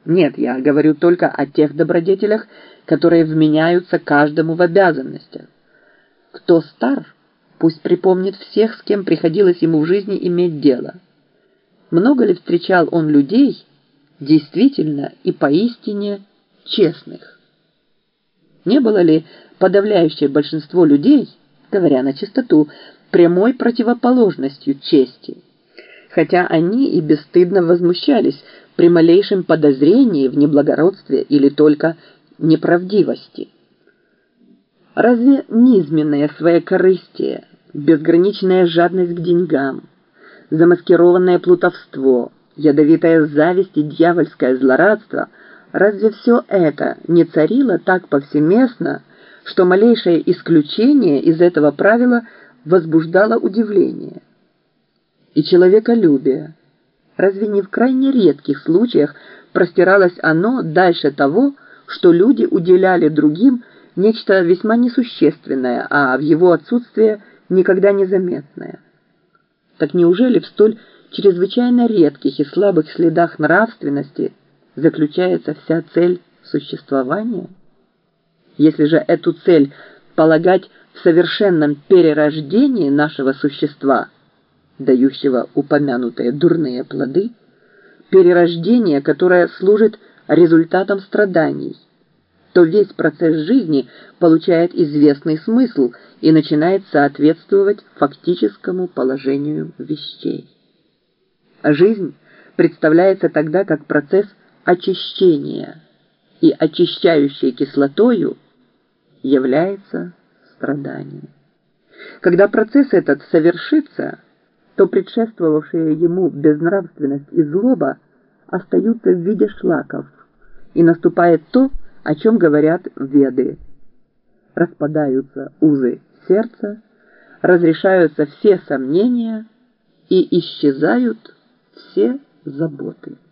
Нет, я говорю только о тех добродетелях, которые вменяются каждому в обязанностях. Кто стар, пусть припомнит всех, с кем приходилось ему в жизни иметь дело. Много ли встречал он людей, действительно и поистине честных? Не было ли подавляющее большинство людей, говоря на чистоту, прямой противоположностью чести, хотя они и бесстыдно возмущались при малейшем подозрении в неблагородстве или только неправдивости? Разве низменное своекорыстие, безграничная жадность к деньгам, замаскированное плутовство, ядовитая зависть и дьявольское злорадство, разве все это не царило так повсеместно, что малейшее исключение из этого правила возбуждало удивление? И человеколюбие, разве не в крайне редких случаях простиралось оно дальше того, что люди уделяли другим нечто весьма несущественное, а в его отсутствие никогда незаметное? Так неужели в столь чрезвычайно редких и слабых следах нравственности заключается вся цель существования? Если же эту цель полагать в совершенном перерождении нашего существа, дающего упомянутые дурные плоды, перерождение, которое служит результатом страданий, то весь процесс жизни получает известный смысл и начинает соответствовать фактическому положению вещей. Жизнь представляется тогда как процесс очищения, и очищающей кислотою является страдание. Когда процесс этот совершится, то предшествовавшие ему безнравственность и злоба остаются в виде шлаков, и наступает то, о чем говорят Веды. Распадаются узы сердца, разрешаются все сомнения и исчезают все заботы.